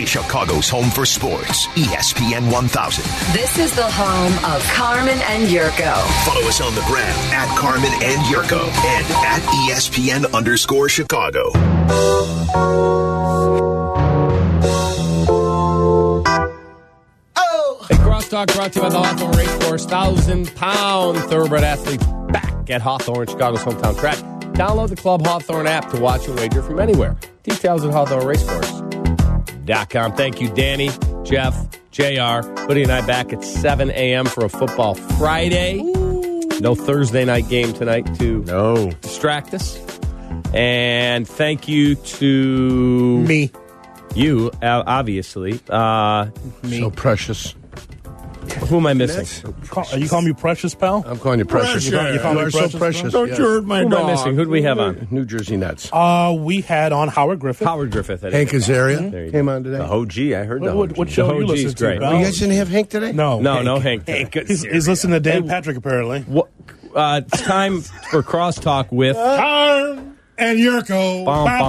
is Chicago's home for sports. ESPN 1000. This is the home of Carmen and Yurko. Follow us on the gram at Carmen and Yurko and at ESPN_Chicago. A crosstalk brought to you by the Hawthorne Racecourse. 1,000-pound thoroughbred athlete back at Hawthorne, Chicago's hometown track. Download the Club Hawthorne app to watch and wager from anywhere. Details at HawthorneRacecourse.com. Thank you, Danny, Jeff, JR, Hoodie and I back at 7 a.m. for a football Friday. Ooh. No Thursday night game tonight to distract us. And thank you to me. You, obviously. Me. So precious. Who am I missing? Are you calling me precious, pal? I'm calling you precious. You call me precious, so precious. Don't you hurt my dog. Who am I missing? Who do we have on? New Jersey Nets. We had on Howard Griffith. Howard Griffith. Hank Azaria came on today. The OG. I heard the OG. What show are you listening to, pal? You guys didn't have Hank today? No, Hank. He's listening to Dan Patrick, apparently. It's time for crosstalk with Carm and Yurko.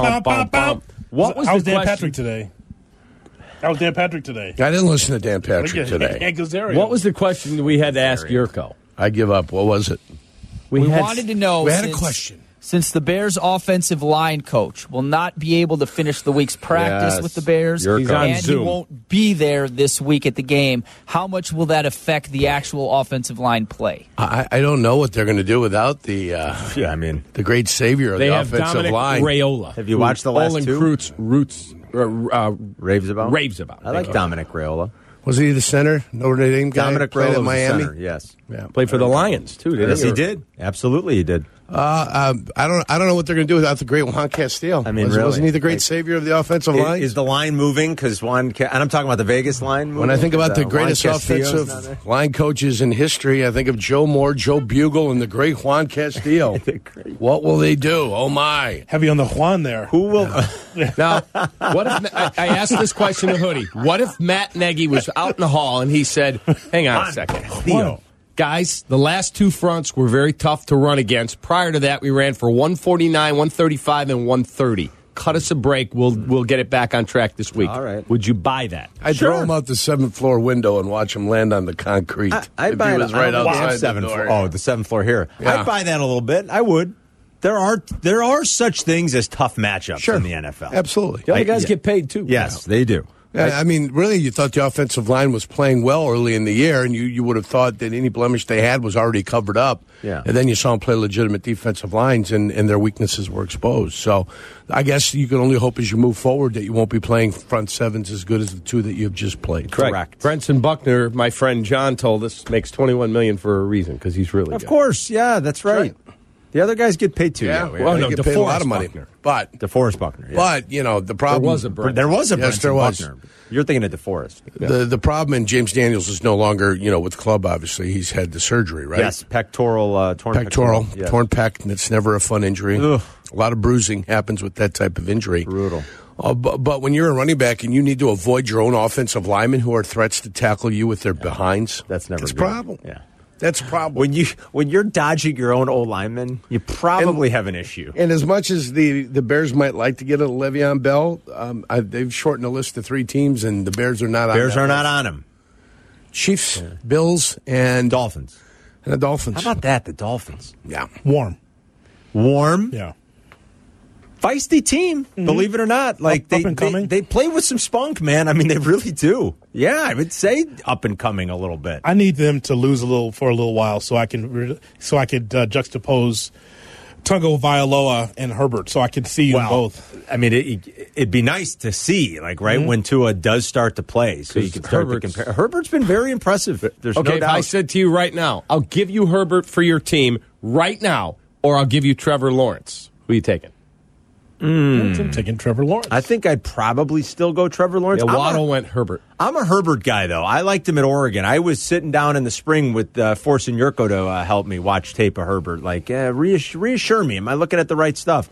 What was How's the Dan question? Patrick today? How was Dan Patrick today? I didn't listen to Dan Patrick today. Hank Azaria. What was the question we had to ask Yurko? I give up. What was it? We wanted to know. We had a question. Since the Bears' offensive line coach will not be able to finish the week's practice with the Bears, and he won't be there this week at the game, how much will that affect the actual offensive line play? I don't know what they're going to do without the the great savior of the offensive line. Raiola. Have you watched the last two? Raves about. I like Dominic Raiola. Was he the center? Notre Dame guy? Dominic played Raiola in Miami. Center, yes. Yeah. Played for the Lions too, didn't he? He did. Absolutely, he did. I don't know what they're going to do without the great Juan Castillo. I mean, wasn't he the great savior of the offensive line? Is the line moving? Because and I'm talking about the Vegas line moving. When I think about the greatest offensive line coaches in history, I think of Joe Moore, Joe Bugle, and the great Juan Castillo. What will they do? Oh, my. Heavy on the Juan there. Who will... Now, what if I asked this question to Hoodie. What if Matt Nagy was out in the hall and he said, hang on a second. Theo. Guys, the last two fronts were very tough to run against. Prior to that, we ran for 149, 135, and 130. Cut us a break. We'll get it back on track this week. All right. Would you buy that? I'd throw him out the 7th floor window and watch him land on the concrete. I'd buy he was right outside the 7th door. floor. Oh, the 7th floor here. Yeah. I'd buy that a little bit. I would. There are such things as tough matchups in the NFL. Absolutely. The other guys get paid, too. Yes, they do. Yeah, I mean, really, you thought the offensive line was playing well early in the year, and you would have thought that any blemish they had was already covered up. Yeah. And then you saw them play legitimate defensive lines, and their weaknesses were exposed. So I guess you can only hope as you move forward that you won't be playing front sevens as good as the two that you've just played. Correct. Brenson Buckner, my friend John told us, makes $21 million for a reason because he's really good. Of course, yeah, that's right. The other guys get paid too. Yeah, Yeah, well, no, get paid a lot of money. Buckner. But DeForest Buckner. Yeah. But the problem There was a Brenson. There was a Yes, there Brenson was. Buckner. You're thinking of DeForest. The problem, and James Daniels is no longer with the club. Obviously, he's had the surgery, right? Yes, torn pectoral. Yes. Torn pec. And it's never a fun injury. Ugh. A lot of bruising happens with that type of injury. Brutal. But when you're a running back and you need to avoid your own offensive linemen who are threats to tackle you with their behinds, That's never that's a good. problem. Yeah. That's a problem. When you're dodging your own old lineman, you probably have an issue. And as much as the Bears might like to get a Le'Veon Bell, they've shortened the list to 3 teams, and the Bears are not on Bears that are list. not on him. Chiefs, Bills, and Dolphins. And the Dolphins. How about that? The Dolphins. Yeah. Warm. Yeah. Feisty team, believe it or not. Like up and coming. They play with some spunk, man. I mean, they really do. Yeah, I would say up and coming a little bit. I need them to lose for a little while so I could juxtapose Tungo Vailoa and Herbert, so I can see them both. I mean, it'd be nice to see, when Tua does start to play, so you can start to compare. Herbert's been very impressive. There's no Okay, if doubt. I said to you right now, I'll give you Herbert for your team right now, or I'll give you Trevor Lawrence. Who are you taking? I'm taking Trevor Lawrence. I think I'd probably still go Trevor Lawrence. Yeah, Waddle went Herbert. I'm a Herbert guy, though. I liked him at Oregon. I was sitting down in the spring with forcing Yurko to help me watch tape of Herbert. Reassure me. Am I looking at the right stuff?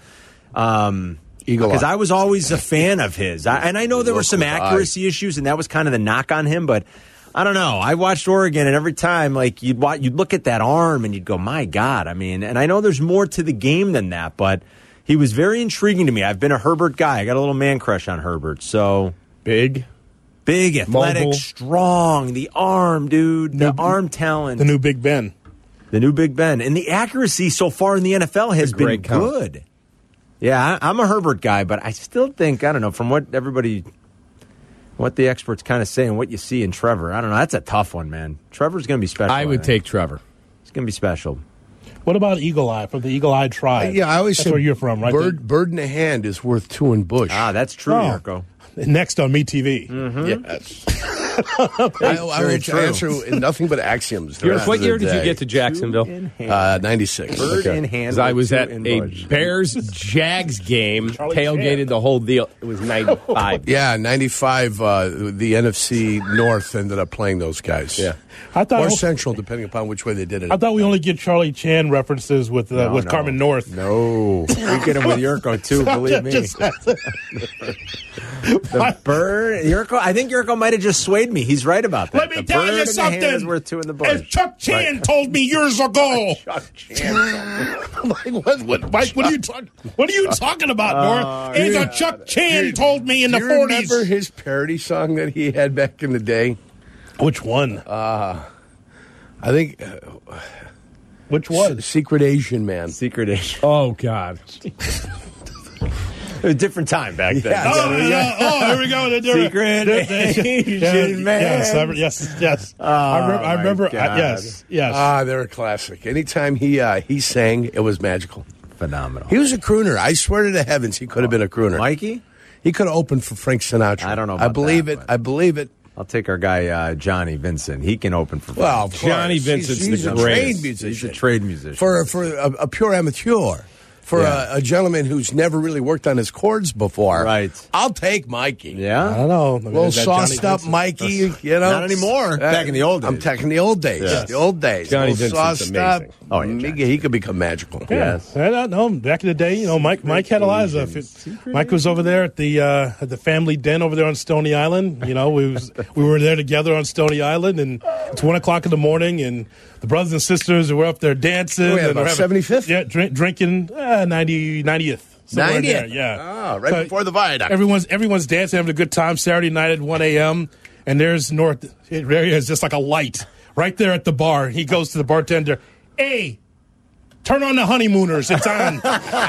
Because I was always a fan of his. And I know there were some accuracy issues, and that was kind of the knock on him, but I don't know. I watched Oregon, and every time, you'd look at that arm, and you'd go, my God. I mean, and I know there's more to the game than that, but he was very intriguing to me. I've been a Herbert guy. I got a little man crush on Herbert. So Big, athletic, mobile, strong. The arm, dude. The arm talent. The new Big Ben. The new Big Ben. And the accuracy so far in the NFL has been good. Yeah, I'm a Herbert guy, but I still think, I don't know, from what the experts kind of say and what you see in Trevor, I don't know. That's a tough one, man. Trevor's going to be special. I would take Trevor. He's going to be special. What about Eagle Eye from the Eagle Eye tribe? Yeah, I always that's say where you're from, right? Bird in the hand is worth two in bush. Ah, that's true, Yurko. Next on MeTV. Mm-hmm. Yes. I would answer nothing but axioms. What year did you get to Jacksonville? 96. Bird in hand. I was at a Bears-Jags game, tailgated the whole deal. It was 95. Yeah, 95, the NFC North ended up playing those guys. Yeah. Or Central, depending upon which way they did it. I thought we only get Charlie Chan references with Carmen North. No. We get him with Yurko, too, believe me. The bird, Yurko, I think Yurko might have just swayed me. He's right about that. Let me tell you something. Is worth two in the bush. As Chuck Chan told me years ago. Chuck Chan. Mike, what are you talking about, North? As a Chuck Chan told me in the 40s. Remember his parody song that he had back in the day? Which one? I think. Which one? Secret Asian Man. Secret Asian. Oh, God. A different time back then. Yeah. Here we go. Secret Asian Man. Yes. I remember. Yes. They're a classic. Anytime he sang, it was magical. Phenomenal. He was a crooner. I swear to the heavens, he could have been a crooner. Mikey? He could have opened for Frank Sinatra. I don't know about I believe that, it. I believe it. I'll take our guy, Johnny Vincent. He can open for Well, Johnny Vincent's he's the a greatest. trained musician. He's a trade musician. For a pure amateur. For a gentleman who's never really worked on his chords before. Right. I'll take Mikey. Yeah? I don't know. A little sauced up Mikey, you know. Not anymore. Back in the old days. I'm talking the old days. Yes. The old days. Johnny Sauced Vincent's up. amazing. Oh, yeah, he could become magical. Yes. I don't know. Back in the day, Mike had a lot of stuff. Mike was over there at the family den over there on Stony Island. We were there together on Stony Island, and it's 1 o'clock in the morning, and the brothers and sisters were up there dancing. We had about 75th? Yeah, drinking 90th. 90th? Yeah. Right before the viaduct. Everyone's dancing, having a good time Saturday night at 1 a.m., and there's North. There he is, just like a light right there at the bar. He goes to the bartender, "Hey, turn on the Honeymooners. It's on."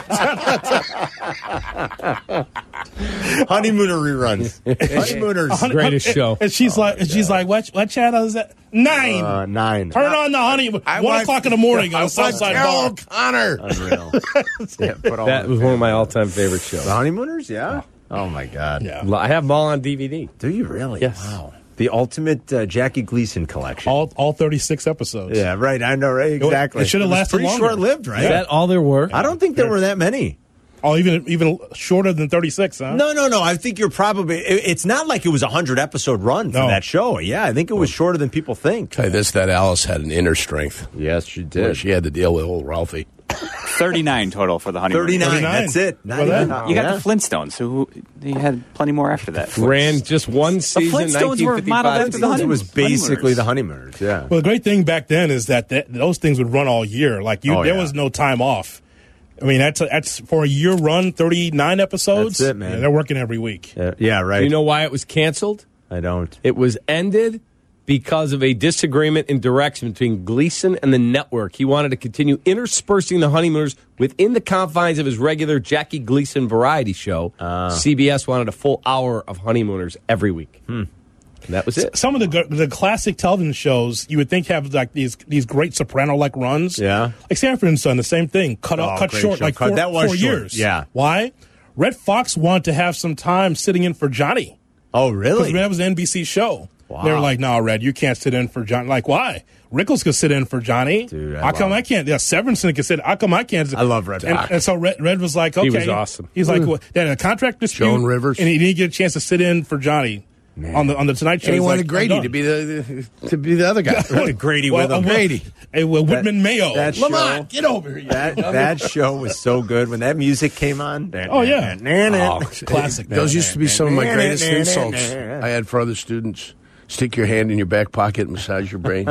Honeymooner reruns. Honeymooners. Greatest show. And she's like, what channel is that? 9. 9. Turn on the Honeymoon. 1 o'clock in the morning on the Southside Carol Bar. O'Connor. Unreal. That was one of my all-time favorite shows. The Honeymooners, yeah? Oh, my God. Yeah. I have them all on DVD. Do you really? Yes. Wow. The ultimate Jackie Gleason collection. All 36 episodes. Yeah, right. I know, right? Exactly. It should have lasted pretty longer. short-lived, right? Is that all there were? I don't think there were that many. Oh, even shorter than 36, huh? No. I think you're probably. It's not like it was a 100-episode run for that show. Yeah, I think it was shorter than people think. Tell you this, that Alice had an inner strength. Yes, she did. She had to deal with old Ralphie. 39 total for the honeymoon. 39. That's it. You got You got the Flintstones, who you had plenty more after that. Ran just one season, Flintstones were modeled after the 1955. It was basically Honeymooners. the Honeymooners. Yeah. Well, the great thing back then is that those things would run all year. Like there was no time off. I mean, that's for a year run, 39 episodes. That's it, man. Yeah, they're working every week. Yeah, right. You know why it was canceled? I don't. It was ended because of a disagreement in direction between Gleason and the network. He wanted to continue interspersing the Honeymooners within the confines of his regular Jackie Gleason variety show. CBS wanted a full hour of Honeymooners every week. And that was it. Some of the classic television shows you would think have like these great Soprano-like runs. Yeah. Like Sanford and Son, the same thing. Cut great short, show. like That was 4 short. years. Yeah. Why? Red Fox wanted to have some time sitting in for Johnny. Oh, really? Because that was an NBC show. Wow. They were like, "No, Red, you can't sit in for Johnny." Like, why? Rickles could sit in for Johnny. Dude, how come I can't? Yeah, Severinsen could sit. How come I can't? I love Red Fox. And so Red was like, "Okay." He was awesome. He's like, well, they had a contract dispute. Joan Rivers. And he didn't get a chance to sit in for Johnny. On the Tonight Show. And he He's wanted like, Grady "I'm to done." be the other guy. Grady with him. Grady. Hey, Whitman Mayo. That Lamont, show- get over here. That show was so good when that music came on. Oh, yeah. Classic. Those used to be some of my greatest insults I had for other students. Stick your hand in your back pocket and massage your brain.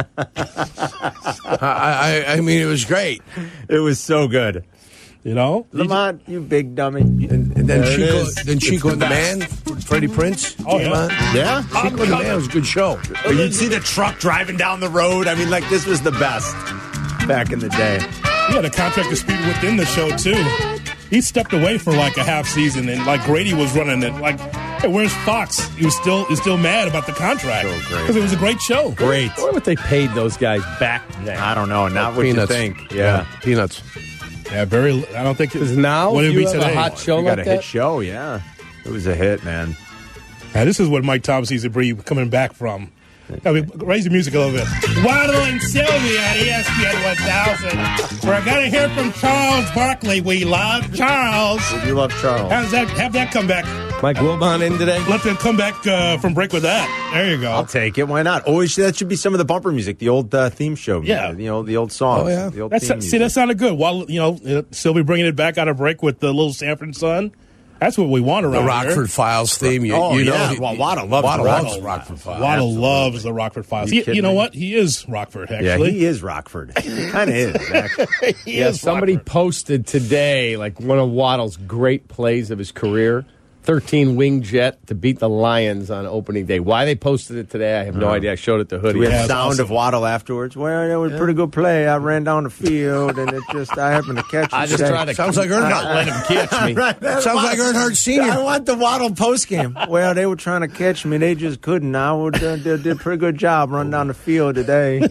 I mean, it was great. It was so good. You know? Lamont, you big dummy. And then Chico and the Man Freddie Prince. Oh, yeah. Yeah? Secret of the Man was a good show. You'd see the truck driving down the road. I mean, like, this was the best back in the day. He had a contract dispute within the show, too. He stepped away for like a half season, and like Grady was running it. Like, hey, where's Fox? He was still mad about the contract because it was a great show. Great. What would they paid those guys back then? I don't know. Not what Peanuts. you think. Yeah, Peanuts. Yeah, very. I don't think Because now what if did you we have today? a hot show You like got a that, hit show, yeah. It was a hit, man. Yeah, this is what Mike Thomas needs to be coming back from. I mean, raise the music a little bit. Waddle and Sylvia at ESPN 1000. We're going to hear from Charles Barkley. We love Charles. You love Charles. Have that come back. Mike Wilbon in today. Let them come back from break with that. There you go. I'll take it. Why not? Always, that should be some of the bumper music, the old theme show. Yeah. The old songs. Oh, yeah. The old That's, theme see, that sounded good. While Sylvie bringing it back out of break with the little Sanford Son. That's what we want The around Rockford here. Files theme. You yeah. know, Well, Waddle loves Rockford Files. Waddle loves the Rockford Files. You kidding know me? what? He is Rockford, Yeah, actually. he is Rockford. He kind of is, actually. Yeah, somebody posted today like one of Waddle's great plays of his career. 13 wing jet to beat the Lions on opening day. Why they posted it today, I have no idea. I showed it to Hoodie. We have Yeah, sound awesome. of Waddle afterwards. Well, that was a pretty good play. I ran down the field, and I happened to catch it. I just today. tried to Sounds like Earnhardt. not let him catch me. Sounds like Earnhardt Sr. I want the Waddle postgame. Well, they were trying to catch me. They just couldn't. They did a pretty good job running down the field today.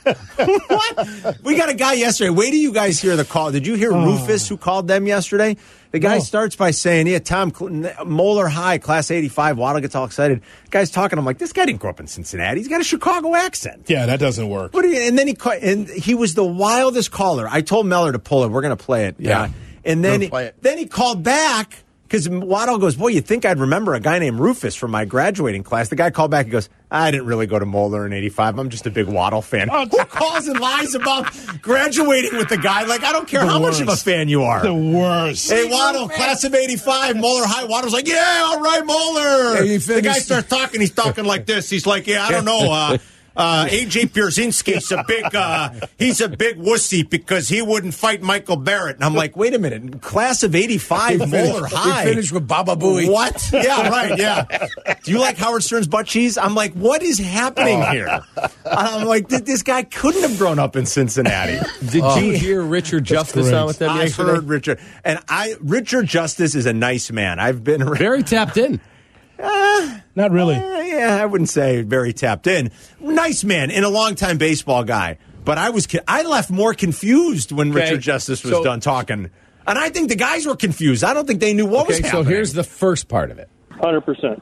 What? We got a guy yesterday. Wait till you guys hear the call. Did you hear Rufus, who called them yesterday? The guy starts by saying, yeah, Tom Moeller High, Class 85. Waddle gets all excited. The guy's talking. I'm like, this guy didn't grow up in Cincinnati. He's got a Chicago accent. Yeah, that doesn't work. And then he was the wildest caller. I told Meller to pull it. We're going to play it. Yeah. And then Play it. then he called back because Waddle goes, boy, you'd think I'd remember a guy named Rufus from my graduating class. The guy called back and goes, I didn't really go to Moeller in 85. I'm just a big Waddle fan. Who calls and lies about graduating with the guy? Like, I don't care how much of a fan you are. The worst. Hey, Waddle, class of 85, Moeller High. Waddle's like, yeah, all right, Moeller. Hey, the guy starts talking. He's talking like this. He's like, yeah, I don't know. AJ Pierzynski's he's a big wussy because he wouldn't fight Michael Barrett. And I'm like, wait a minute, class of 85, Moeller High. We finished with Baba Booey. What? Yeah, right, yeah. Do you like Howard Stern's butt cheese? I'm like, what is happening here? I'm like, this guy couldn't have grown up in Cincinnati. Did you hear Richard Justice on with them I yesterday? heard Richard. And Richard Justice is a nice man. I've been Very tapped in. Not really. yeah, I wouldn't say very tapped in. Nice man and a longtime baseball guy. But I left more confused when Richard Justice was done talking. And I think the guys were confused. I don't think they knew what was happening. So here's the first part of it. 100%.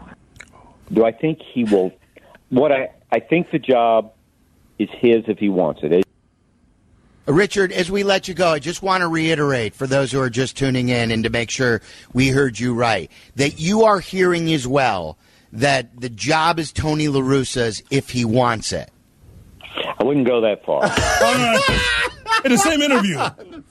Do I think he will? I think the job is his if he wants it. Richard, as we let you go, I just want to reiterate for those who are just tuning in and to make sure we heard you right, that you are hearing as well that the job is Tony La Russa's if he wants it. I wouldn't go that far. In the same interview.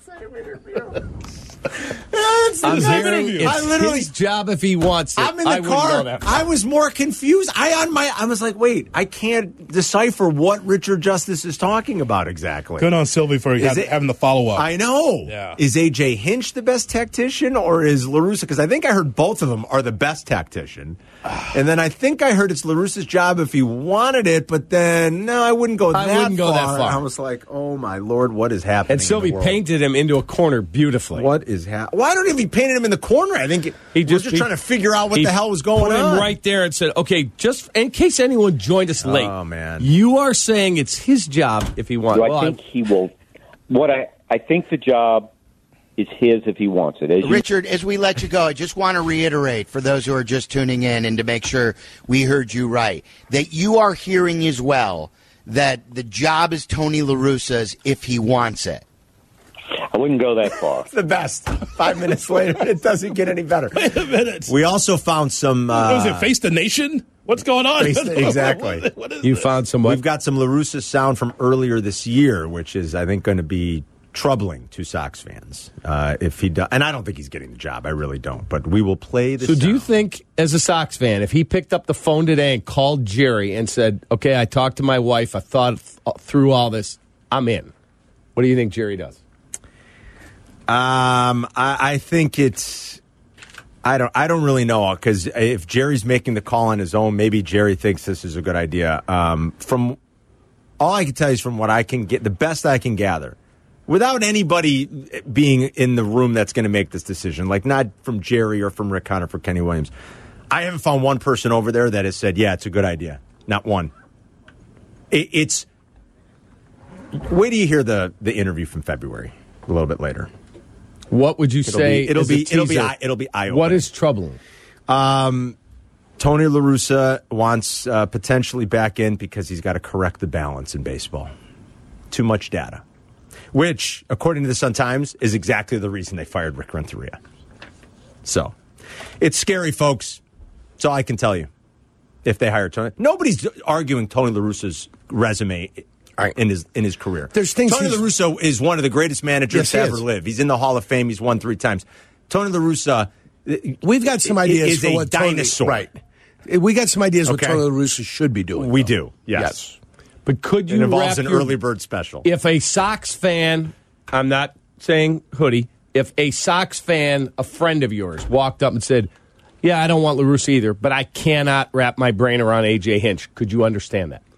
I'm hearing it's I literally- his job if he wants it. I'm in the car. I was more confused. I was like, wait, I can't decipher what Richard Justice is talking about exactly. Good on Sylvie for having the follow-up. I know. Yeah. Is A.J. Hinch the best tactician or is La Russa? Because I think I heard both of them are the best tactician. And then I think I heard it's La Russa's job if he wanted it, but then, no, I wouldn't go that far. I was like, oh, my Lord, what is happening? And Sylvie painted him into a corner beautifully. What is happening? Well, I don't know if he painted him in the corner. I think he was just trying to figure out what the hell was going put on. him right there and said, okay, just in case anyone joined us late. Oh, man. You are saying it's his job if he wants it. Do I think he will? I think the job is his if he wants it. Richard, as we let you go, I just want to reiterate for those who are just tuning in and to make sure we heard you right, that you are hearing as well that the job is Tony La Russa's if he wants it. I wouldn't go that far. It's the best. 5 minutes later, it doesn't get any better. Wait a minute. We also found some... What was it, Face the Nation? What's going on? Exactly. What is You this? found some We've got some La Russa sound from earlier this year, which is, I think, going to be troubling to Sox fans if he does. And I don't think he's getting the job. I really don't. But we will play this. So do you think, as a Sox fan, if he picked up the phone today and called Jerry and said, okay, I talked to my wife, I thought through all this, I'm in. What do you think Jerry does? I think it's... I don't really know, because if Jerry's making the call on his own, maybe Jerry thinks this is a good idea. From all I can tell you is from what I can get, the best I can gather, without anybody being in the room that's going to make this decision, like not from Jerry or from Rick Hahn or from Kenny Williams. I haven't found one person over there that has said, yeah, it's a good idea. Not one. It's. Wait till you hear the interview from February a little bit later. What would you say? It'll be eye-opening. What is troubling? Tony La Russa wants potentially back in because he's got to correct the balance in baseball. Too much data, which, according to the Sun-Times, is exactly the reason they fired Rick Renteria. So, it's scary, folks. That's all I can tell you. If they hire Tony, nobody's arguing Tony La Russa's resume in his career. There's things. Tony La Russa is one of the greatest managers to ever live. He's in the Hall of Fame. He's won 3 times. Tony La Russa, we've got some ideas for what dinosaur. Right. We got some ideas what Tony La Russa should be doing. We do. Yes. But could you? It involves an early bird special. If a Sox fan, I'm not saying hoodie. If a Sox fan, a friend of yours, walked up and said, "Yeah, I don't want La Russa either, but I cannot wrap my brain around A.J. Hinch," could you understand that?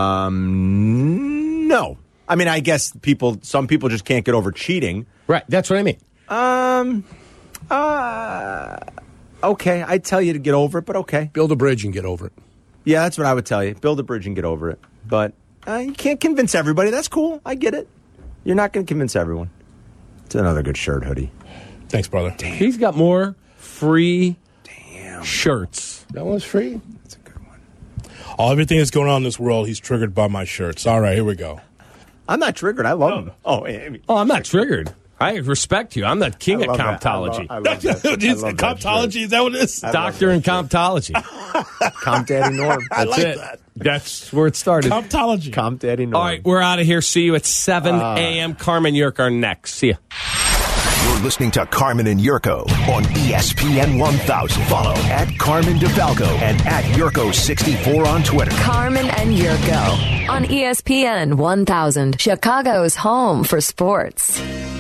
No. I mean, I guess some people just can't get over cheating. Right. That's what I mean. Okay. I'd tell you to get over it, but okay. Build a bridge and get over it. Yeah, that's what I would tell you. Build a bridge and get over it. But you can't convince everybody. That's cool. I get it. You're not going to convince everyone. It's another good shirt, hoodie. Thanks, brother. Damn. He's got more free shirts. That one's free? That's a good one. Everything that's going on in this world, he's triggered by my shirts. All right, here we go. I'm not triggered. I love them. I'm not triggered. I respect you. I'm the king of comptology. Comptology, is that what it is? Doctor in comptology. Comp Daddy Norm. That's it. That. That's where it started. Comptology. Comp Daddy Norm. All right, we're out of here. See you at 7 a.m. Carmen Yurko next. See ya. You're listening to Carmen and Yurko on ESPN 1000. Follow at Carmen DeFalco and at Yurko64 on Twitter. Carmen and Yurko on ESPN 1000, Chicago's home for sports.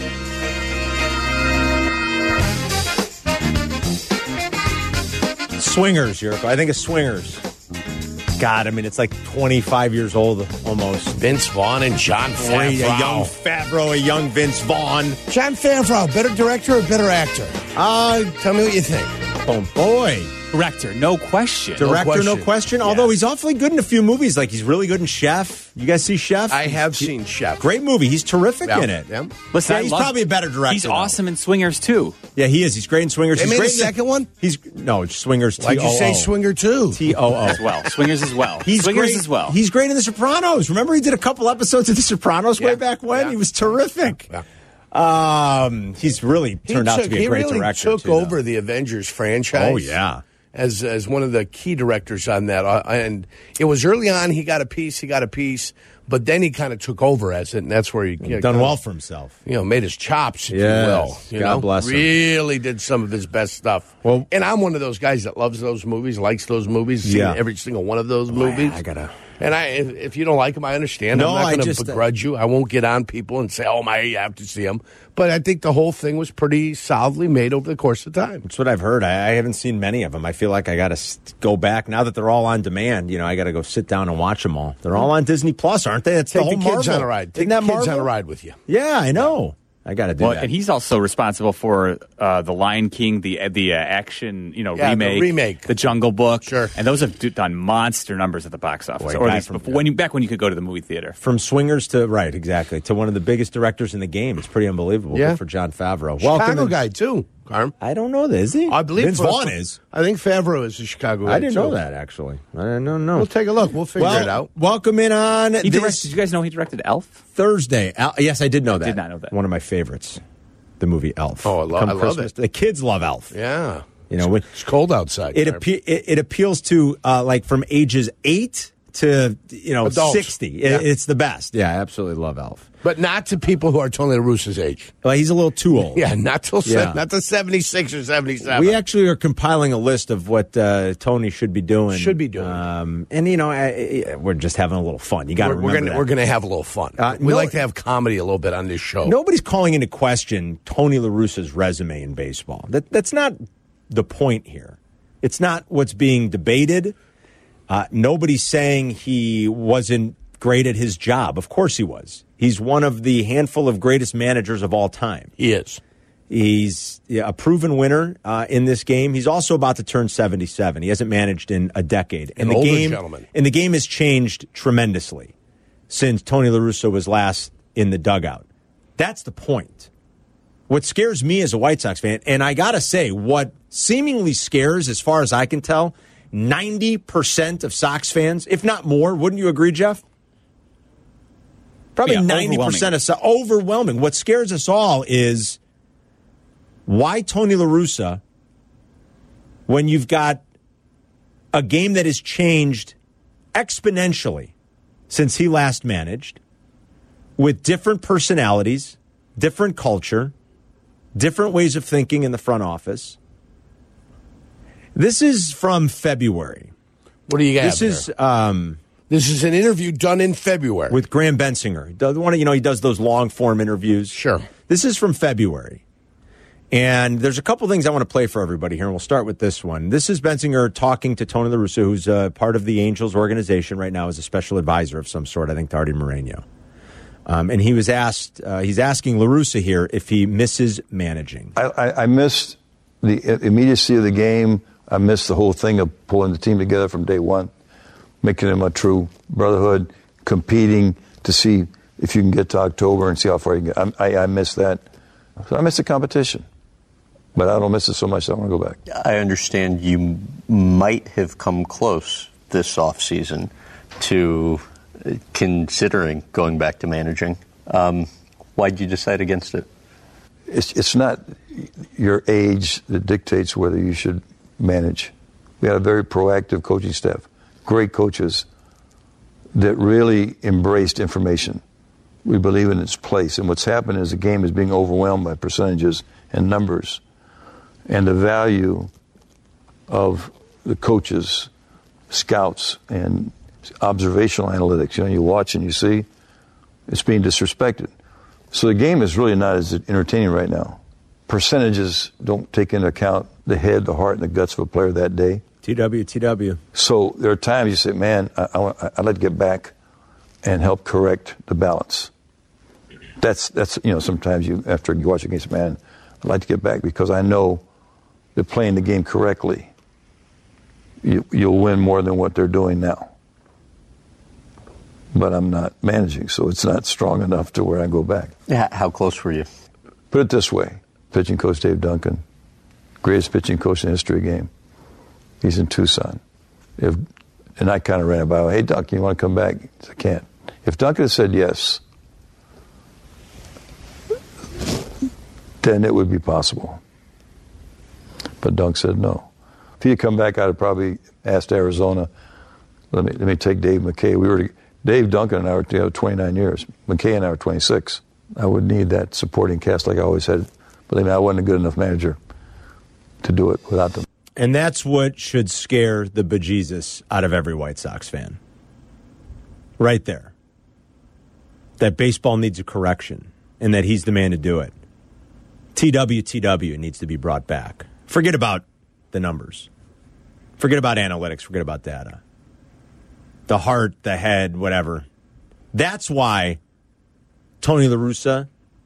Swingers, Yurko. I think it's Swingers. God, I mean, it's like 25 years old almost. Vince Vaughn and Jon Favreau. A young Favreau, a young Vince Vaughn. Jon Favreau, better director or better actor? Tell me what you think. Oh, boy. Director, no question. Director, no question. Although he's awfully good in a few movies. Like, he's really good in Chef. You guys see Chef? I have seen Chef. Great movie. He's terrific in it. Yeah. Listen, he's probably a better director. He's awesome in Swingers, too. Yeah, he is. He's great in Swingers. They He's made great a second one? No, it's Swingers. Why'd you say Swinger 2? T-O-O. As well. Swingers as well. He's Swingers great as well. He's great in The Sopranos. Remember he did a couple episodes of The Sopranos way back when? Yeah. He was terrific. Yeah. He's really turned out to be a great director. He took over the Avengers franchise. Oh, yeah. As one of the key directors on that. And it was early on, he got a piece, but then he kind of took over as it, and that's where he done well for himself. Made his chops, if you will. God bless him. Really did some of his best stuff. Well, and I'm one of those guys that loves those movies, likes those movies, seen every single one of those movies. And if you don't like them, I understand. No, I'm not going to begrudge you. I won't get on people and say, you have to see them. But I think the whole thing was pretty solidly made over the course of time. That's what I've heard. I haven't seen many of them. I feel like I got to go back. Now that they're all on demand, I got to go sit down and watch them all. They're all on Disney Plus, aren't they? That's Take the whole the kids Marvel. on a ride. Take Isn't the that kids Marvel? on a ride with you. Yeah, I know. I got to do that. And he's also responsible for the Lion King, the action, remake, the remake, the Jungle Book. Sure. And those have done monster numbers at the box office. Or at least back when you could go to the movie theater. From Swingers to one of the biggest directors in the game. It's pretty unbelievable. Yeah. Good for Jon Favreau. Chicago guy too, Carm. I don't know this. Is he? I believe Vince Vaughn is. I think Favreau is a Chicago guy. I didn't know that actually. I don't know. We'll take a look. We'll figure it out. Welcome in on Did you guys know he directed Elf? Thursday. Yes, I did know that. Did not know that. One of my favorites. The movie Elf. Oh, I love it. The kids love Elf. Yeah. It's cold outside. It appeals to from ages 8 to Adults. 60. Yeah. It's the best. Yeah, I absolutely love Elf. But not to people who are Tony La Russa's age. Well, he's a little too old. Yeah, not to 76 or 77. We actually are compiling a list of what Tony should be doing. And we're just having a little fun. You got to remember we're going to have a little fun. We like to have comedy a little bit on this show. Nobody's calling into question Tony La Russa's resume in baseball. That's not the point here. It's not what's being debated. Nobody's saying he wasn't great at his job. Of course he was. He's one of the handful of greatest managers of all time. He is. He's a proven winner in this game. He's also about to turn 77. He hasn't managed in a decade. An older gentleman. And the game has changed tremendously since Tony La Russa was last in the dugout. That's the point. What scares me as a White Sox fan, and I got to say, what seemingly scares, as far as I can tell, 90% of Sox fans, if not more, wouldn't you agree, Jeff? Probably 90% of overwhelming. What scares us all is why Tony La Russa, when you've got a game that has changed exponentially since he last managed, with different personalities, different culture, different ways of thinking in the front office. This is from February. What do you got? This is an interview done in February with Graham Bensinger. He does those long form interviews. Sure. This is from February. And there's a couple things I want to play for everybody here, and we'll start with this one. This is Bensinger talking to Tony La Russa, who's part of the Angels organization right now as a special advisor of some sort, I think, to Artie Moreno. And he was asked, he's asking La Russa here if he misses managing. I missed the immediacy of the game. I missed the whole thing of pulling the team together from day one, making them a true brotherhood, competing to see if you can get to October and see how far you can get. I miss that. So I miss the competition. But I don't miss it so much that I want to go back. I understand you might have come close this offseason to considering going back to managing. Why did you decide against it? It's not your age that dictates whether you should manage. We had a very proactive coaching staff, great coaches that really embraced information. We believe in its place. And what's happened is the game is being overwhelmed by percentages and numbers. And the value of the coaches, scouts, and observational analytics, you watch and you see, it's being disrespected. So the game is really not as entertaining right now. Percentages don't take into account the head, the heart, and the guts of a player that day. TW. So there are times you say, man, I'd like to get back and help correct the balance. That's sometimes after you watch a game, man, I'd like to get back because I know that playing the game correctly, you'll win more than what they're doing now. But I'm not managing, so it's not strong enough to where I go back. Yeah, how close were you? Put it this way. Pitching coach Dave Duncan, greatest pitching coach in the history of the game. He's in Tucson. And I kind of ran it by him. Hey, Duncan, you want to come back? He said, I can't. If Duncan had said yes, then it would be possible. But Dunk said no. If he had come back, I'd have probably asked Arizona, let me take Dave McKay. Dave Duncan and I were together 29 years. McKay and I were 26. I would need that supporting cast like I always had. But I wasn't a good enough manager to do it without them. And that's what should scare the bejesus out of every White Sox fan. Right there. That baseball needs a correction and that he's the man to do it. TW needs to be brought back. Forget about the numbers. Forget about analytics. Forget about data. The heart, the head, whatever. That's why Tony La Russa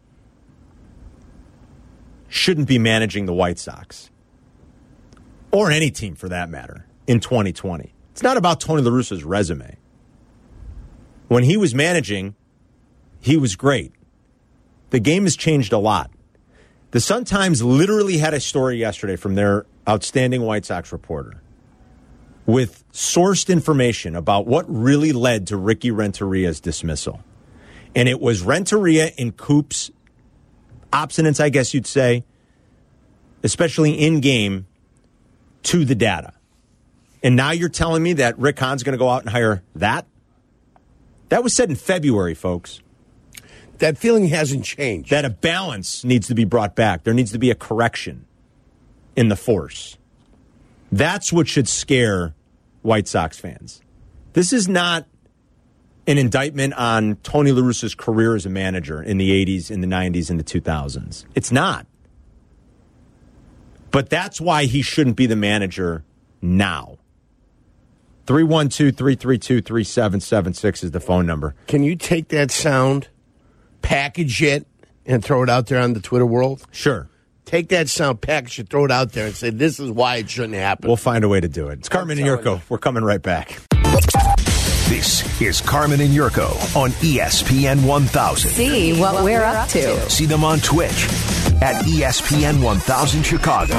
shouldn't be managing the White Sox. Or any team, for that matter, in 2020. It's not about Tony La Russa's resume. When he was managing, he was great. The game has changed a lot. The Sun-Times literally had a story yesterday from their outstanding White Sox reporter with sourced information about what really led to Ricky Renteria's dismissal. And it was Renteria and Coop's obstinance, I guess you'd say, especially in-game, to the data. And now you're telling me that Rick Hahn's going to go out and hire that? That was said in February, folks. That feeling hasn't changed. That a balance needs to be brought back. There needs to be a correction in the force. That's what should scare White Sox fans. This is not an indictment on Tony La Russa's career as a manager in the 80s, in the 90s, in the 2000s. It's not. But that's why he shouldn't be the manager now. 312-332-3776 is the phone number. Can you take that sound, package it, and throw it out there on the Twitter world? Sure. Take that sound, package it, throw it out there, and say, this is why it shouldn't happen. We'll find a way to do it. It's Carmen and Yurko. We're coming right back. This is Carmen and Yurko on ESPN 1000. See what we're up to. See them on Twitch at ESPN 1000 Chicago.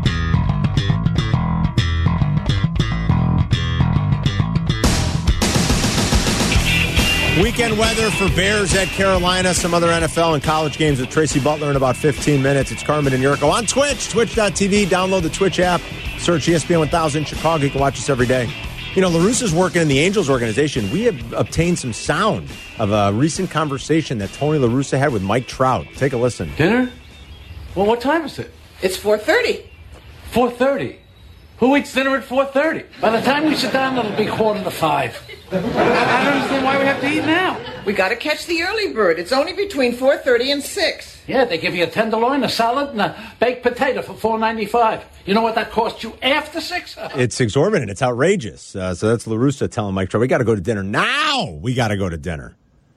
Weekend weather for Bears at Carolina, some other NFL and college games with Tracy Butler in about 15 minutes. It's Carmen and Yurko on Twitch, twitch.tv. Download the Twitch app. Search ESPN 1000 Chicago. You can watch us every day. You know, La Russa's working in the Angels organization. We have obtained some sound of a recent conversation that Tony La Russa had with Mike Trout. Take a listen. Dinner? Well, what time is it? It's 4:30. 4:30? Who eats dinner at 4:30? By the time we sit down, it'll be 4:45. I don't understand why we have to eat now. We got to catch the early bird. It's only between 4:30 and 6. Yeah, they give you a tenderloin, a salad, and a baked potato for $4.95. You know what that costs you after 6? It's exorbitant. It's outrageous. So that's La Russa telling Mike Trout, we got to go to dinner now. We got to go to dinner.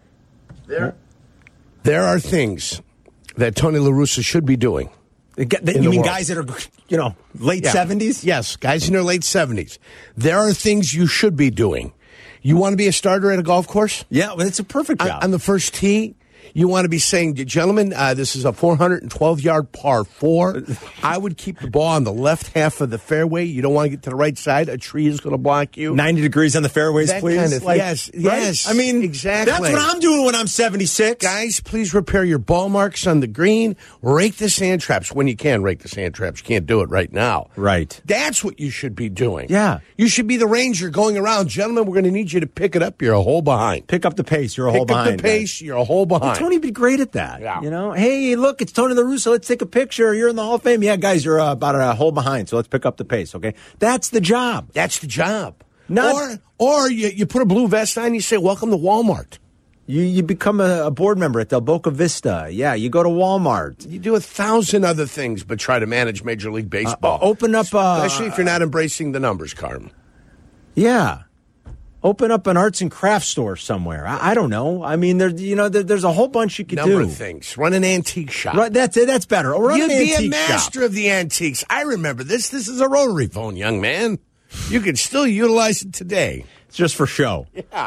There are things that Tony La Russa should be doing. You mean guys that are, late 70s? Yes, guys in their late 70s. There are things you should be doing. You want to be a starter at a golf course? Yeah, well, it's a perfect job. On the first tee, you want to be saying, gentlemen, this is a 412-yard par 4. I would keep the ball on the left half of the fairway. You don't want to get to the right side. A tree is going to block you. 90 degrees on the fairways, that please. Kind of, yes. I mean, exactly. That's what I'm doing when I'm 76. Guys, please repair your ball marks on the green. Rake the sand traps when you can. Rake the sand traps. You can't do it right now. Right. That's what you should be doing. Yeah. You should be the ranger going around. Gentlemen, we're going to need you to pick it up. You're a hole behind. Pick up the pace. You're a hole behind. Pick up the pace. You're a hole behind. Tony be great at that. Yeah. Hey, look, it's Tony La Russa. Let's take a picture. You're in the Hall of Fame. Yeah, guys, you're about a hole behind, so let's pick up the pace, okay? That's the job. That's the job. Or you put a blue vest on and you say, welcome to Walmart. You become a board member at Del Boca Vista. Yeah, you go to Walmart. You do 1,000 other things but try to manage Major League Baseball. Open up... especially if you're not embracing the numbers, Carm. Yeah. Open up an arts and crafts store somewhere. I don't know. I mean, there's a whole bunch you could do. Number of things. Run an antique shop. Right, that's better. Or You'd be a master of the antiques. I remember this. This is a rotary phone, young man. You can still utilize it today. It's just for show. Yeah.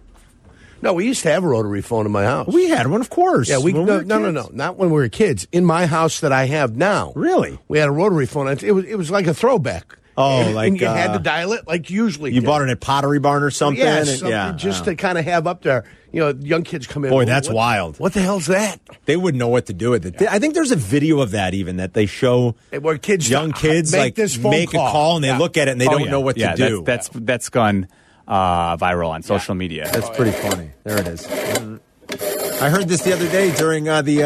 No, we used to have a rotary phone in my house. We had one, of course. Yeah, no, not when we were kids. In my house that I have now. Really? We had a rotary phone. It was like a throwback. Oh, and you had to dial it like usually. You bought it at Pottery Barn or something? Just to kind of have up there. Young kids come in. Boy, that's wild. What the hell's that? They wouldn't know what to do with it. I think there's a video of that even that they show where young kids make a call and they look at it and they don't know what to do. That's gone viral on social media. That's pretty funny. There it is. I heard this the other day during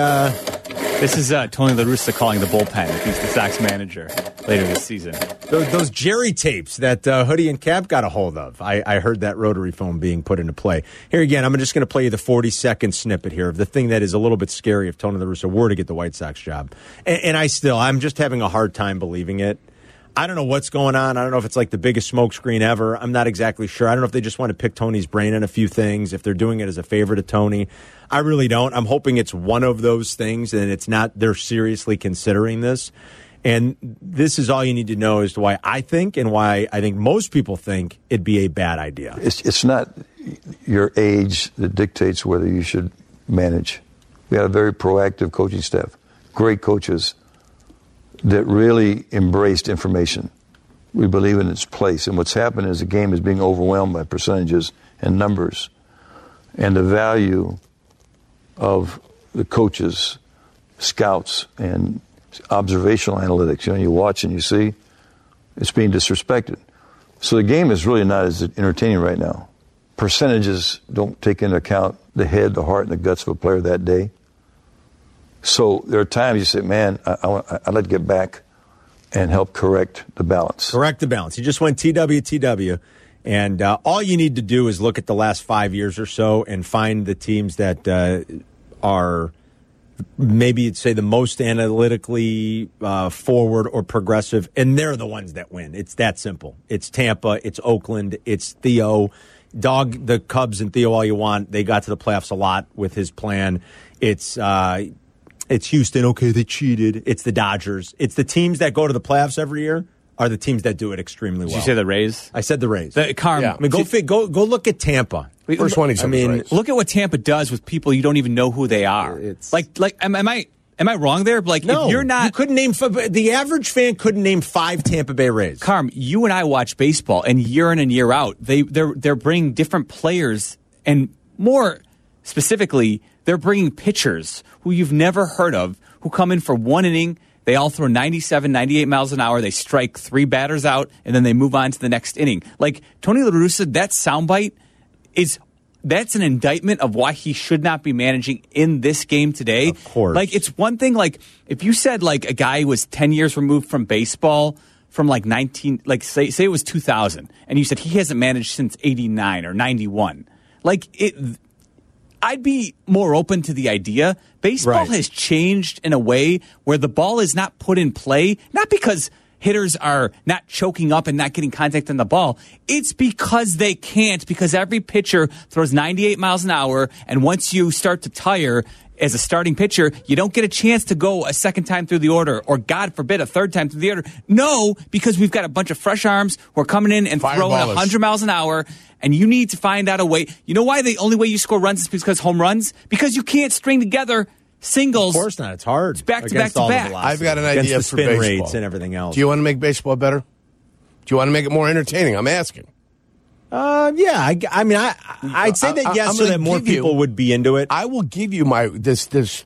This is Tony La Russa calling the bullpen. He's the Sox manager later this season. Those Jerry tapes that Hoodie and Cap got a hold of. I heard that rotary phone being put into play. Here again, I'm just going to play you the 40-second snippet here of the thing that is a little bit scary if Tony La Russa were to get the White Sox job. And I'm just having a hard time believing it. I don't know what's going on. I don't know if it's like the biggest smokescreen ever. I'm not exactly sure. I don't know if they just want to pick Tony's brain on a few things, if they're doing it as a favor to Tony. I really don't. I'm hoping it's one of those things and it's not they're seriously considering this. And this is all you need to know as to why I think and why I think most people think it'd be a bad idea. It's not your age that dictates whether you should manage. We had a very proactive coaching staff, great coaches that really embraced information. We believe in its place. And what's happened is the game is being overwhelmed by percentages and numbers. And the value of the coaches, scouts, and observational analytics, you watch and you see, it's being disrespected. So the game is really not as entertaining right now. Percentages don't take into account the head, the heart, and the guts of a player that day. So there are times you say, man, I'd like to get back and help correct the balance. Correct the balance. You just went TW. And all you need to do is look at the last 5 years or so and find the teams that are maybe you'd say the most analytically forward or progressive, and they're the ones that win. It's that simple. It's Tampa, it's Oakland, it's Theo. Dog the Cubs and Theo all you want. They got to the playoffs a lot with his plan. It's Houston. Okay, they cheated. It's the Dodgers. It's the teams that go to the playoffs every year are the teams that do it extremely well. Did you say the Rays? I said the Rays. Carm, I mean, go look at Tampa. First one he said. Look at what Tampa does with people you don't even know who they are. Am I wrong there? Like, no, if you're not, you couldn't name the average fan couldn't name 5 Tampa Bay Rays. Carm, you and I watch baseball, and year in and year out, they're bringing different players, and more specifically, they're bringing pitchers who you've never heard of, who come in for one inning. They all throw 97, 98 miles an hour. They strike 3 batters out, and then they move on to the next inning. Like, Tony La Russa, that soundbite that's an indictment of why he should not be managing in this game today. Of course. Like, it's one thing, like, if you said, like, a guy was 10 years removed from baseball from, like, say it was 2000, and you said he hasn't managed since 89 or 91. Like, I'd be more open to the idea. Baseball has changed in a way where the ball is not put in play, not because hitters are not choking up and not getting contact on the ball. It's because they can't, because every pitcher throws 98 miles an hour, and once you start to tire as a starting pitcher, you don't get a chance to go a second time through the order, or God forbid, a third time through the order. No, because we've got a bunch of fresh arms who are coming in and throwing 100 miles an hour, and you need to find out a way. You know why the only way you score runs is because home runs? Because you can't string together singles. Of course not. It's hard. It's back to back to back. I've got an idea the for spin baseball. rates and everything else. Do you want to make baseball better? Do you want to make it more entertaining? I'm asking. Yeah. I mean, I'd say that yes, so that more people would be into it. I will give you this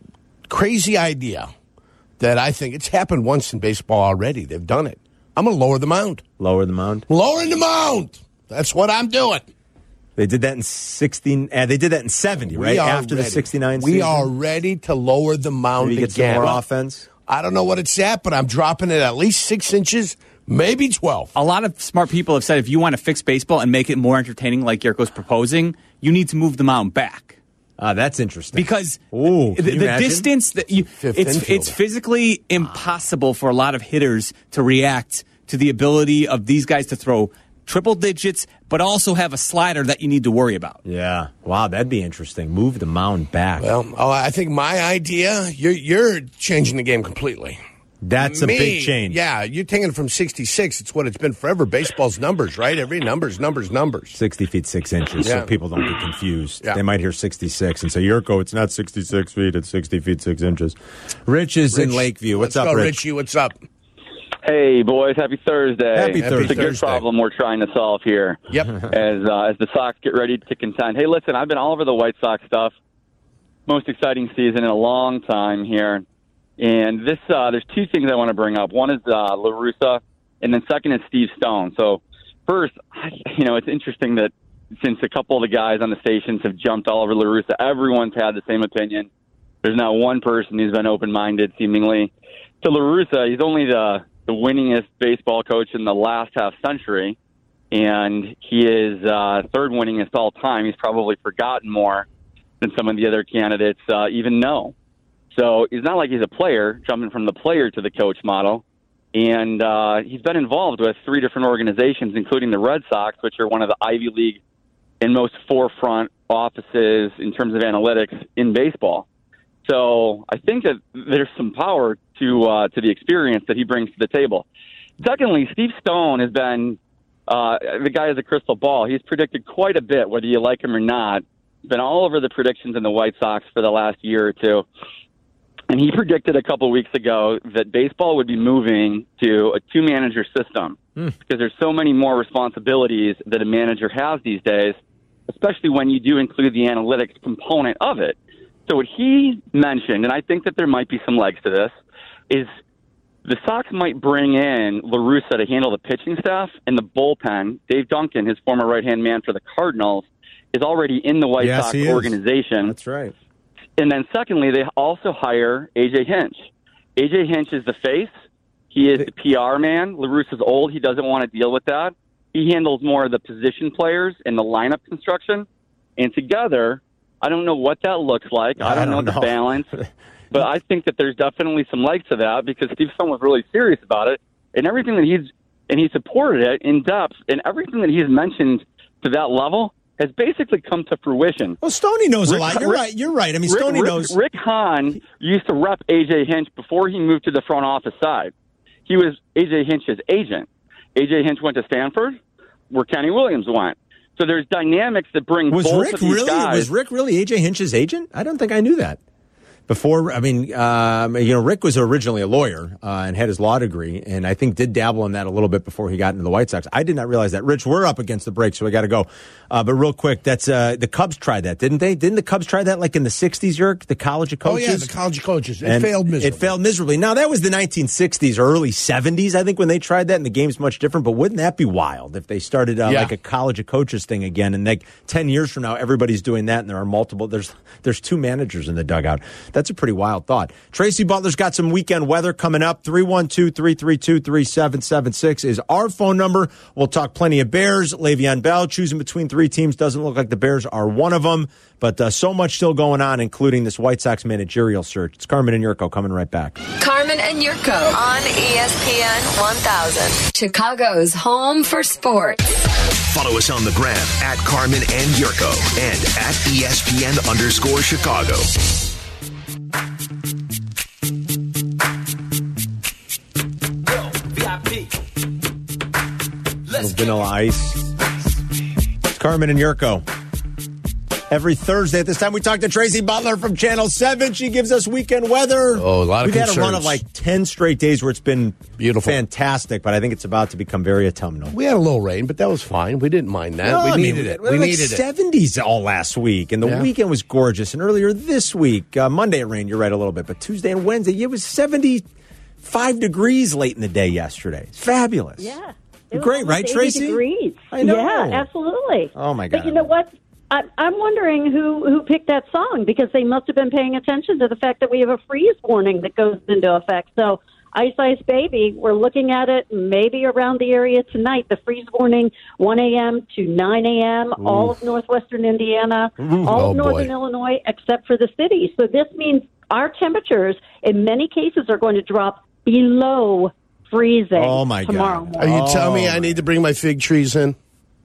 crazy idea that I think it's happened once in baseball already. They've done it. I'm going to lower the mound. Lower the mound? Lowering the mound. That's what I'm doing. They did that in 16. They did that in 70, right? After the 69 season. We are ready to lower the mound Maybe again. Get some more offense. I don't know what it's at, but I'm dropping it at least 6 inches, maybe 12. A lot of smart people have said if you want to fix baseball and make it more entertaining, like Yurko's proposing, you need to move the mound back. That's interesting. Because the distance that it's physically impossible for a lot of hitters to react to the ability of these guys to throw triple digits, but also have a slider that you need to worry about. Yeah. Wow, that'd be interesting. Move the mound back. Well, I think my idea, you're changing the game completely. That's a big change. Yeah, you're taking it from 66. It's what it's been forever. Baseball's numbers, right? Every numbers. 60 feet, 6 inches, so people don't get confused. Yeah. They might hear 66 and say, Yurko, it's not 66 feet, it's 60 feet, 6 inches. Rich is in Lakeview. What's up, Rich? Richie, what's up? Hey, boys, happy Thursday. Happy Thursday. It's a good problem we're trying to solve here. Yep. As the Sox get ready to contend. Hey, listen, I've been all over the White Sox stuff. Most exciting season in a long time here. And this, there's 2 things I want to bring up. One is La Russa, and then second is Steve Stone. So first, it's interesting that since a couple of the guys on the stations have jumped all over La Russa, everyone's had the same opinion. There's not one person who's been open-minded, seemingly. To La Russa, he's only the winningest baseball coach in the last half century, and he is third winningest all time. He's probably forgotten more than some of the other candidates even know. So it's not like he's a player, jumping from the player to the coach model. And he's been involved with 3 different organizations, including the Red Sox, which are one of the Ivy League and most forefront offices in terms of analytics in baseball. So I think that there's some power to the experience that he brings to the table. Secondly, Steve Stone has been the guy has a crystal ball. He's predicted quite a bit, whether you like him or not. He's been all over the predictions in the White Sox for the last year or two. And he predicted a couple weeks ago that baseball would be moving to a 2-manager system because there's so many more responsibilities that a manager has these days, especially when you do include the analytics component of it. So what he mentioned, and I think that there might be some legs to this, is the Sox might bring in La Russa to handle the pitching staff and the bullpen. Dave Duncan, his former right-hand man for the Cardinals, is already in the White Sox organization. That's right. And then secondly, they also hire A.J. Hinch. A.J. Hinch is the face. He is the PR man. La Russa's old. He doesn't want to deal with that. He handles more of the position players and the lineup construction. And together, I don't know what that looks like. I don't know the balance. But I think that there's definitely some legs to that because Steve Stone was really serious about it. And everything that he supported it in depth, and everything that he's mentioned to that level has basically come to fruition. Well, Stoney knows a lot. You're right. I mean, Stoney knows. Rick Hahn used to rep A.J. Hinch before he moved to the front office side. He was A.J. Hinch's agent. A.J. Hinch went to Stanford, where Kenny Williams went. So there's dynamics that bring both of these guys. Was Rick really A.J. Hinch's agent? I don't think I knew that. Before, I mean, Rick was originally a lawyer and had his law degree, and I think did dabble in that a little bit before he got into the White Sox. I did not realize that. Rich, we're up against the break, so we got to go. But real quick, that's the Cubs tried that, didn't they? Didn't the Cubs try that like in the 60s, Yerk? The College of Coaches? Oh, yeah, the College of Coaches. It failed miserably. Now, that was the 1960s or early 70s, I think, when they tried that, and the game's much different. But wouldn't that be wild if they started like a College of Coaches thing again? And like 10 years from now, everybody's doing that, and there are multiple. There's 2 managers in the dugout. That's a pretty wild thought. Tracy Butler's got some weekend weather coming up. 312-332-3776 is our phone number. We'll talk plenty of Bears. Le'Veon Bell choosing between 3 teams. Doesn't look like the Bears are one of them. But so much still going on, including this White Sox managerial search. It's Carmen and Yurko coming right back. Carmen and Yurko on ESPN 1000. Chicago's home for sports. Follow us on the gram at Carmen and Yurko and at ESPN_Chicago. Vanilla Ice. It's Carmen and Yurko. Every Thursday at this time, we talk to Tracy Butler from Channel 7. She gives us weekend weather. Oh, a lot of We've had a run of like 10 straight days where it's been beautiful, fantastic, but I think it's about to become very autumnal. We had a little rain, but that was fine. We didn't mind that. No, we needed it. We needed 70s all last week, and the weekend was gorgeous. And earlier this week, Monday it rained, you're right, a little bit, but Tuesday and Wednesday, it was 75 degrees late in the day yesterday. It's fabulous. Yeah. Great, right, Tracy? Degrees. I know. Yeah, absolutely. Oh, my God. But you know what? I'm wondering who picked that song, because they must have been paying attention to the fact that we have a freeze warning that goes into effect. So Ice Ice Baby, we're looking at it maybe around the area tonight. The freeze warning, 1 a.m. to 9 a.m., all of northwestern Indiana, all of northern Illinois, except for the city. So this means our temperatures, in many cases, are going to drop below freezing tomorrow morning. Are you telling me I need to bring my fig trees in?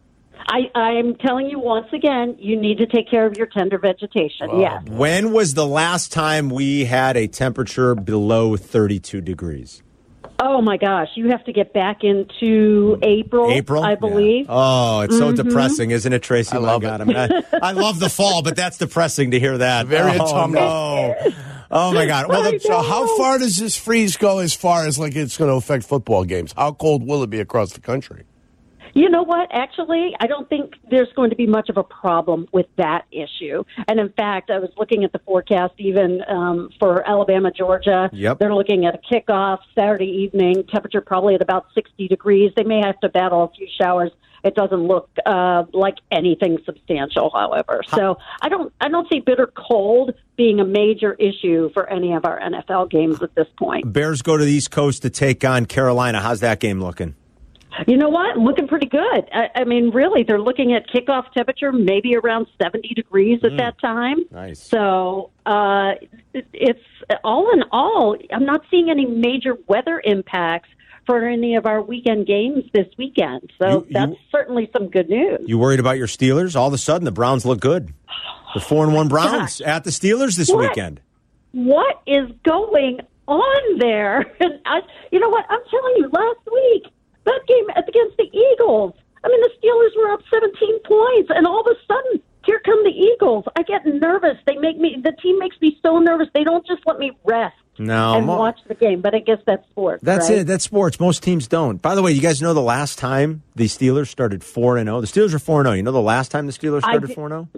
I'm telling you once again, you need to take care of your tender vegetation. Yes. When was the last time we had a temperature below 32 degrees? Oh, my gosh. You have to get back into April, I believe. Yeah. Oh, it's so depressing, isn't it, Tracy? I love it. I love the fall, but that's depressing to hear that. Very autumnal. No. Oh, my God. Well, so how far does this freeze go as far as like it's going to affect football games? How cold will it be across the country? You know what? Actually, I don't think there's going to be much of a problem with that issue. And in fact, I was looking at the forecast even for Alabama, Georgia. Yep. They're looking at a kickoff Saturday evening, temperature probably at about 60 degrees. They may have to battle a few showers. It doesn't look like anything substantial, however. So I don't see bitter cold being a major issue for any of our NFL games at this point. Bears go to the East Coast to take on Carolina. How's that game looking? You know what? Looking pretty good. I mean, really, they're looking at kickoff temperature maybe around 70 degrees at that time. Nice. So it's all in all, I'm not seeing any major weather impacts for any of our weekend games this weekend. So that's certainly some good news. You worried about your Steelers? All of a sudden, the Browns look good. The 4-1 Browns at the Steelers this weekend. What is going on there? You know what? I'm telling you, last week, that game against the Eagles, I mean, the Steelers were up 17 points, and all of a sudden, here come the Eagles. I get nervous. The team makes me so nervous. They don't just let me rest and watch the game, but I guess that's sports. That's right? it. That's sports. Most teams don't. By the way, you guys know the last time the Steelers started 4-0? The Steelers are 4-0. You know the last time the Steelers started 4-0?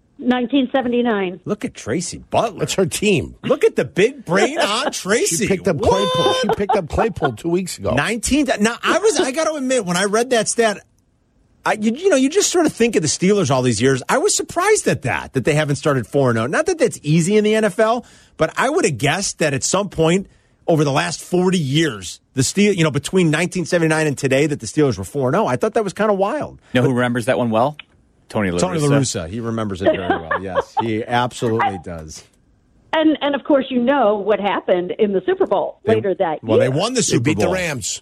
1979. Look at Tracy Butler. That's her team. Look at the big brain on Tracy. She picked up Claypool. She picked up Claypool 2 weeks ago. 19. Now I got to admit, when I read that stat, you just sort of think of the Steelers all these years. I was surprised at that they haven't started 4-0. Not that that's easy in the NFL, but I would have guessed that at some point over the last 40 years, the between 1979 and today, that the Steelers were 4-0. I thought that was kind of wild. You know who remembers that one well? Tony La Russa. He remembers it very well. Yes, he absolutely does. And of course, you know what happened in the Super Bowl later that year. Well, they won the Super Bowl. Beat the Rams.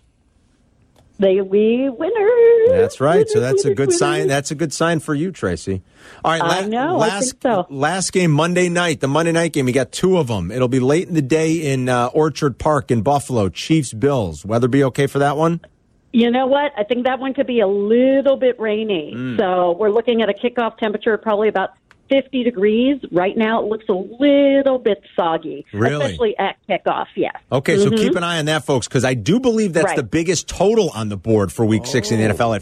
We winners. That's right. So that's a good sign. That's a good sign for you, Tracy. All right. I know. I think so. Last game, Monday night. The Monday night game. You got two of them. It'll be late in the day in Orchard Park in Buffalo. Chiefs Bills. Weather be okay for that one? You know what? I think that one could be a little bit rainy. So we're looking at a kickoff temperature of probably about 50 degrees. Right now it looks a little bit soggy. Really? Especially at kickoff, yes. Okay, so keep an eye on that, folks, because I do believe that's the biggest total on the board for Week 6 in the NFL at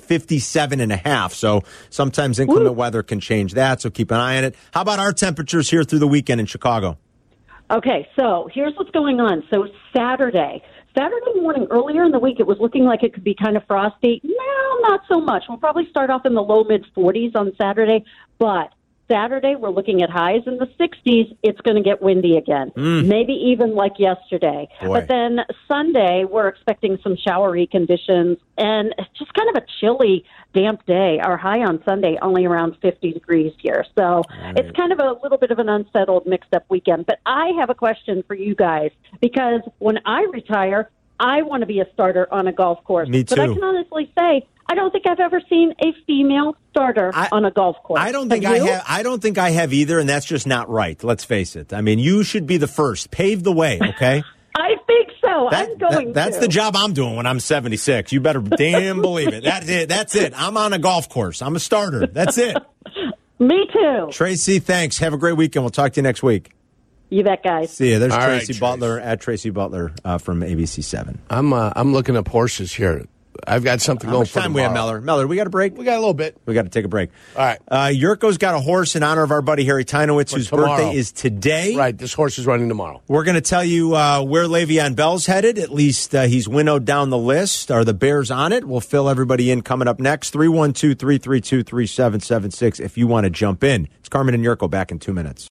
57.5. So sometimes inclement weather can change that, so keep an eye on it. How about our temperatures here through the weekend in Chicago? Okay, so here's what's going on. So Saturday morning, earlier in the week, it was looking like it could be kind of frosty. No, not so much. We'll probably start off in the low mid-40s on Saturday, but Saturday, we're looking at highs in the 60s. It's going to get windy again, maybe even like yesterday. Boy. But then Sunday, we're expecting some showery conditions and just kind of a chilly, damp day. Our high on Sunday only around 50 degrees here. So it's kind of a little bit of an unsettled, mixed-up weekend. But I have a question for you guys, because when I retire, I want to be a starter on a golf course. Me too. But I can honestly say, I don't think I've ever seen a female starter on a golf course. I don't think I have either, and that's just not right. Let's face it. I mean, you should be the first. Pave the way, okay? I think so. I'm going That's the job I'm doing when I'm 76. You better damn believe it. That's it. That's it. I'm on a golf course. I'm a starter. That's it. Me too. Tracy, thanks. Have a great weekend. We'll talk to you next week. You bet, guys. See you. There's All Tracy right, Butler at Tracy Butler from ABC7. I'm looking up horses here. I've got something going for How much time we have, Mellor? Mellor, we got a break? We got a little bit. We got to take a break. All right. Yurko's got a horse in honor of our buddy Harry Tynowitz, whose birthday is today. Right. This horse is running tomorrow. We're going to tell you where Le'Veon Bell's headed. At least he's winnowed down the list. Are the Bears on it? We'll fill everybody in coming up next. 312-332-3776 if you want to jump in. It's Carmen and Yurko back in 2 minutes.